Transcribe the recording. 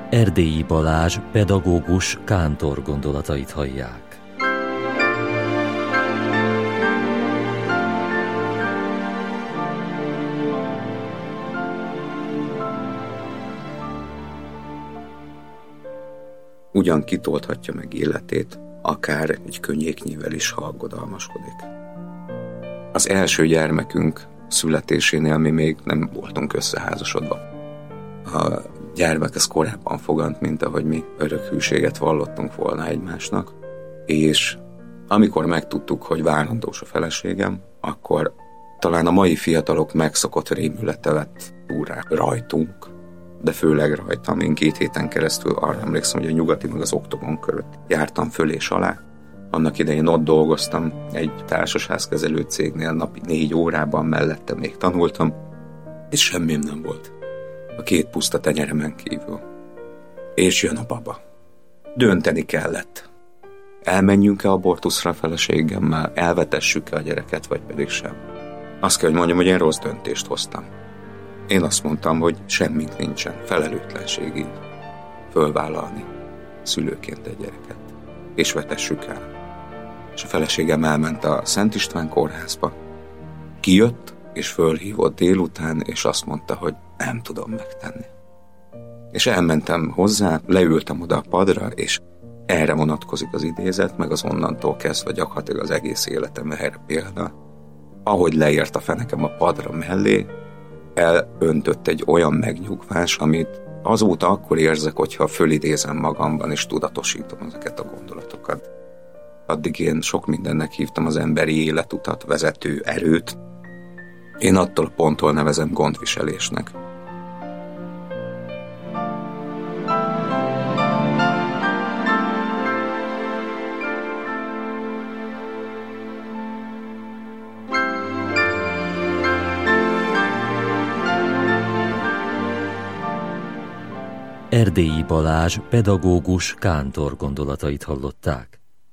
Erdélyi Balázs pedagógus kántor gondolatait hallják. Ugyan kitolthatja meg életét, akár egy könnyéknyivel is, ha aggodalmaskodik. Az első gyermekünk születésénél mi még nem voltunk összeházasodva. A gyermek ez korábban fogant, mint ahogy mi örök hűséget vallottunk volna egymásnak, és amikor megtudtuk, hogy várandós a feleségem, akkor talán a mai fiatalok megszokott rémülete vett úrrá rajtunk, de főleg rajtam. Én 2 héten keresztül arra emlékszem, hogy a Nyugati meg az Oktogon körött jártam föl és alá. Annak idején ott dolgoztam egy társasházkezelő cégnél, napi 4 órában, mellette még tanultam, és semmim nem volt a 2 puszta tenyeremen kívül. És jön a baba. Dönteni kellett. Elmenjünk-e abortuszra a feleségemmel, elvetessük-e a gyereket, vagy pedig sem. Azt kell, hogy mondjam, hogy én rossz döntést hoztam. Én azt mondtam, hogy semmink nincsen, felelőtlenség így fölvállalni szülőként egy gyereket, és vetessük el. És a feleségem elment a Szent István kórházba, kijött, és fölhívott délután, és azt mondta, hogy nem tudom megtenni. És elmentem hozzá, leültem oda a padra, és erre vonatkozik az idézet, meg az onnantól kezdve gyakorlatilag az egész életem erre példa. Ahogy leért a fenekem a padra mellé, elöntött egy olyan megnyugvás, amit azóta akkor érzek, hogyha fölidézem magamban, és tudatosítom ezeket a gondolatokat. Addig én sok mindennek hívtam az emberi életutat, vezető erőt. Én attól a ponttól nevezem gondviselésnek. Erdélyi Balázs pedagógus kántor gondolatait hallották.